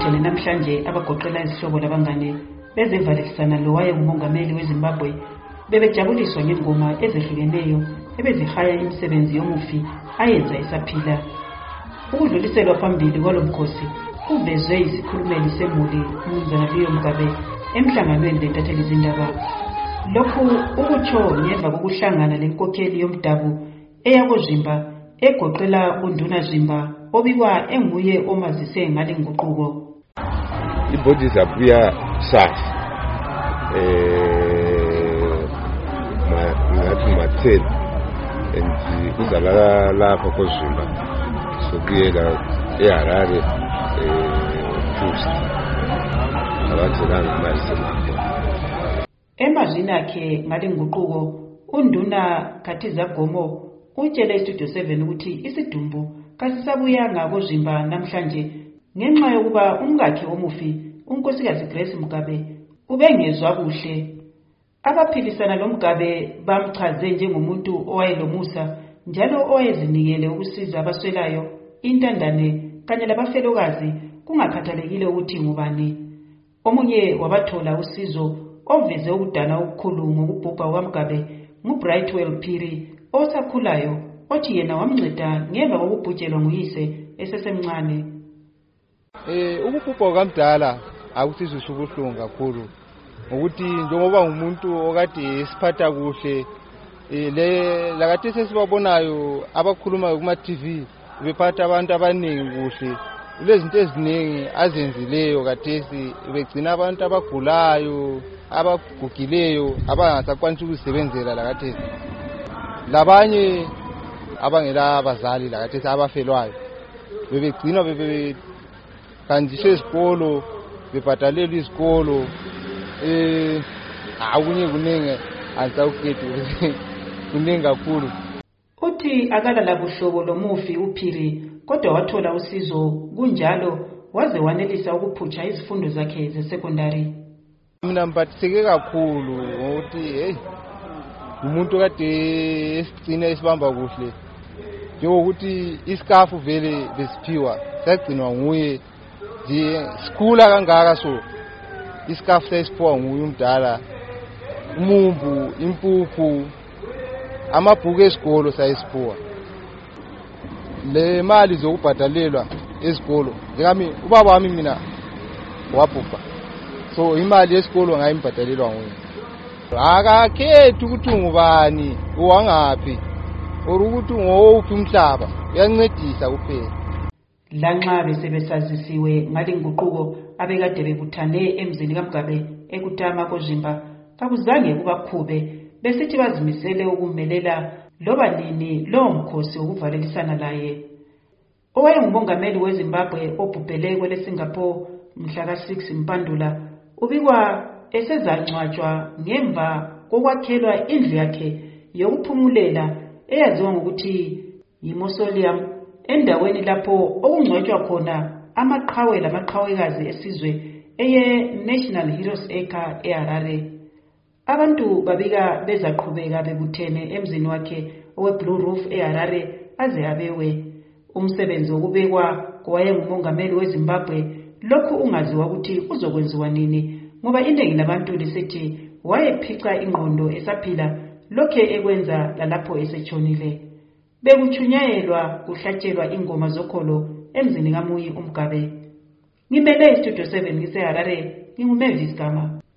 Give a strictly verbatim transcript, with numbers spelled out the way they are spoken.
abagcwele namhlanje abagoqela izihlobo labangane bezevalisana lo wayengumongameli weZimbabwe bebejabuliswa ngengoma ezehlukeneyo ebezihaya imisebenzi yomufi ayenza esaphila. Ukudluliselwa phambili kwalomkhosi kuvezwe isikhulumeli semuli uMnumzana Leon Mugabe emhlanganweni lentatheli izindaba. Lokhu ukutsho ngemva kokuhlangana lenkokheli yomdabu eyakozimba egoqela uNduna Zimba obikwa enguye omazise ngale nguquko. Ibhodi zabuya safi eh ngathi matheli and kuzalala lapha kozimba sokuyela eHarare eh Tusti abathela manje. Emazini akhe ngale nguquko uNduna Khathiza Gomo utshele iStudio seven ukuthi isidumbu kasisabuyanga kozimba namhlanje ngenxa yokuba umkakhe omufi unkosikazi Grace Mugabe ubengezwa kuhle. Abaphilisana loMugabe bamchaze njengomuntu owayelomusa njalo owayezinikele ukusiza abaswelayo, intandane kanye labafelokazi kungakhathalekile ukuthi ngubani. Omunye wabathola usizo oveze ukudana okukhulu ngokubhubha kwaMugabe nguBrightwell Phiri osakhulayo othi yena wamnceda ngemva kokubhujelwa nguyise esesemncane. Eh ukubhubha kwaMdala akusizwe ubuhlungu kakhulu ukuthi njengoba umuntu okade esiphatha kuhle le lakade sesibabonayo abakhuluma kuma T V bephatha abantu abaningi kuhle, lezinto eziningi azenzileyo kathesi begcina abantu abagulayo abagugileyo abangasakwanisa ukuzisebenzela lakathesi, labanye abangela abazali lakathesi abafelwayo bebegcina bebe kanjiswe isikolo bebhadalelwa isikolo eh akunye kuningi azawukhethu kuningi kakhulu. Uthi akalala buhlobo lomufi uPhiri kodwa wathola usizo kunjalo waze wanelisa ukuphutsha izifundo zakhe ze-secondary. Mina mphathiseke kakhulu ukuthi hey umuntu kade esigcina esibamba kuhle njengokuthi iskafu vele besiphiwa sagcinwa nguye nje sikhula kangaka so iskafu sesiphiwa nguye umdala, umumbu, impuphu, amabhuku esikolo sayisiphiwa. Le mali zokubhadalelwa esikolo ngami ubaba wami mina wabhubha, so imali yesikolo ngayimbhadalelwa nguye. Akakhethi ukuthi ngubani uwangaphi or ukuthi ngowuphi umhlaba, uyancedisa kuphela. Lanxa besebesazisiwe ngale nguquko abekade bebuthane emzini kaMugabe ekutama kozimba kakuzange kubakhube besithi bazimisele ukumelela loba nini lo mkhosi ukuvalelisana laye. Owayengumongameli weZimbabwe obhubhele kwele Singapore mhla ka six Mpandula ubikwa esezangcwatshwa ngemva kokwakhelwa indlu yakhe yokuphumulela eyaziwa ngokuthi yimausoleum endaweni lapho okungcwatshwa khona amaqhawe lamaqhawekazi esizwe eye National Heroes Acre eHarare. Abantu babika bezaqhubeka bebuthene emzini wakhe oweBlue Roof eHarare aze abewe. Umsebenzi wokubekwa kowayengumongameli weZimbabwe lokhu ungaziwa ukuthi uzokwenziwa nini ngoba iningi labantu lisithi wayephica ingqondo esaphila lokhe ekwenza lalapho esetshonile. Bekuchunyayelwa kuhlatshelwa ingoma zokholo emzini kaMuyi uMugabe. Ngimele iStudio seven ngiseHarare, nginguMavis Gama.